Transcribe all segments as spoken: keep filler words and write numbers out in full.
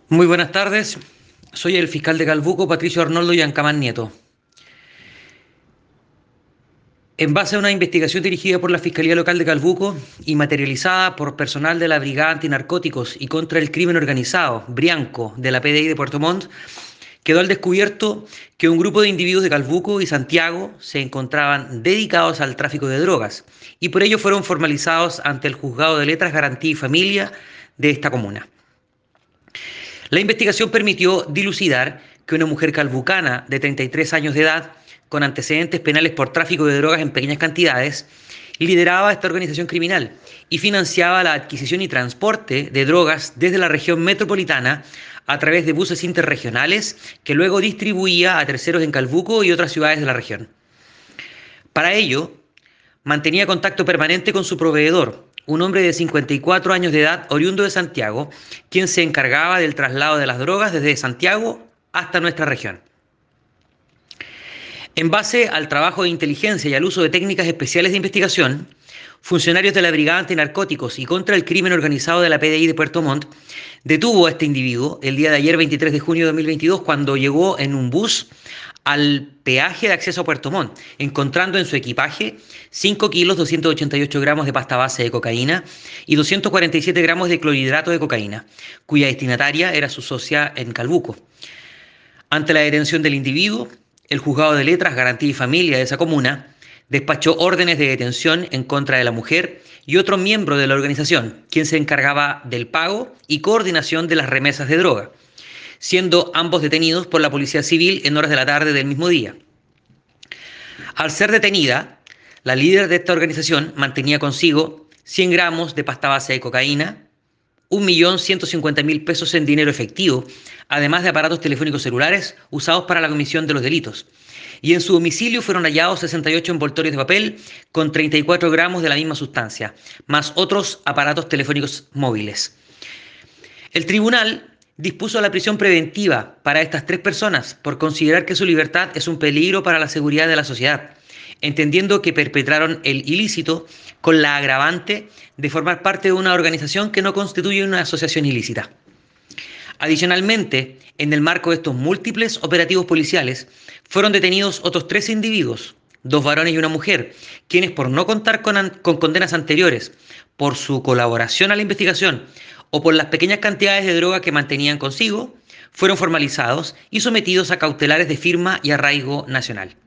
Muy buenas tardes, soy el fiscal de Calbuco, Patricio Arnoldo Yancamán Nieto. En base a una investigación dirigida por la Fiscalía Local de Calbuco y materializada por personal de la Brigada Antinarcóticos y contra el Crimen Organizado, Brianco, de la P D I de Puerto Montt, quedó al descubierto que un grupo de individuos de Calbuco y Santiago se encontraban dedicados al tráfico de drogas y por ello fueron formalizados ante el Juzgado de Letras, Garantía y Familia de esta comuna. La investigación permitió dilucidar que una mujer calbucana de treinta y tres años de edad, con antecedentes penales por tráfico de drogas en pequeñas cantidades, lideraba esta organización criminal y financiaba la adquisición y transporte de drogas desde la región metropolitana a través de buses interregionales que luego distribuía a terceros en Calbuco y otras ciudades de la región. Para ello, mantenía contacto permanente con su proveedor, un hombre de cincuenta y cuatro años de edad, oriundo de Santiago, quien se encargaba del traslado de las drogas desde Santiago hasta nuestra región. En base al trabajo de inteligencia y al uso de técnicas especiales de investigación, funcionarios de la Brigada Antinarcóticos y contra el Crimen Organizado de la P D I de Puerto Montt detuvo a este individuo el día de ayer, veintitrés de junio de dos mil veintidós, cuando llegó en un bus al peaje de acceso a Puerto Montt, encontrando en su equipaje cinco kilos doscientos ochenta y ocho gramos de pasta base de cocaína y doscientos cuarenta y siete gramos de clorhidrato de cocaína, cuya destinataria era su socia en Calbuco. Ante la detención del individuo, el Juzgado de Letras, Garantía y Familia de esa comuna despachó órdenes de detención en contra de la mujer y otro miembro de la organización, quien se encargaba del pago y coordinación de las remesas de droga, siendo ambos detenidos por la Policía Civil en horas de la tarde del mismo día. Al ser detenida, la líder de esta organización mantenía consigo cien gramos de pasta base de cocaína, un millón ciento cincuenta mil pesos en dinero efectivo, además de aparatos telefónicos celulares usados para la comisión de los delitos. Y en su domicilio fueron hallados sesenta y ocho envoltorios de papel con treinta y cuatro gramos de la misma sustancia, más otros aparatos telefónicos móviles. El tribunal dispuso la prisión preventiva para estas tres personas por considerar que su libertad es un peligro para la seguridad de la sociedad, entendiendo que perpetraron el ilícito con la agravante de formar parte de una organización que no constituye una asociación ilícita. Adicionalmente, en el marco de estos múltiples operativos policiales, fueron detenidos otros tres individuos, dos varones y una mujer, quienes por no contar con, an- con condenas anteriores, por su colaboración a la investigación o por las pequeñas cantidades de droga que mantenían consigo, fueron formalizados y sometidos a cautelares de firma y arraigo nacional.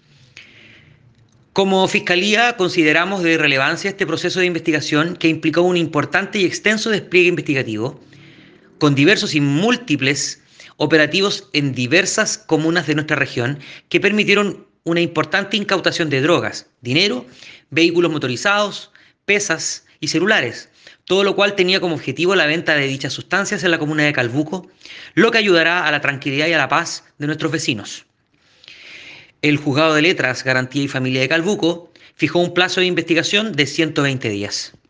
Como Fiscalía consideramos de relevancia este proceso de investigación que implicó un importante y extenso despliegue investigativo, con diversos y múltiples operativos en diversas comunas de nuestra región que permitieron una importante incautación de drogas, dinero, vehículos motorizados, pesas y celulares, todo lo cual tenía como objetivo la venta de dichas sustancias en la comuna de Calbuco, lo que ayudará a la tranquilidad y a la paz de nuestros vecinos. El Juzgado de Letras, Garantía y Familia de Calbuco fijó un plazo de investigación de ciento veinte días.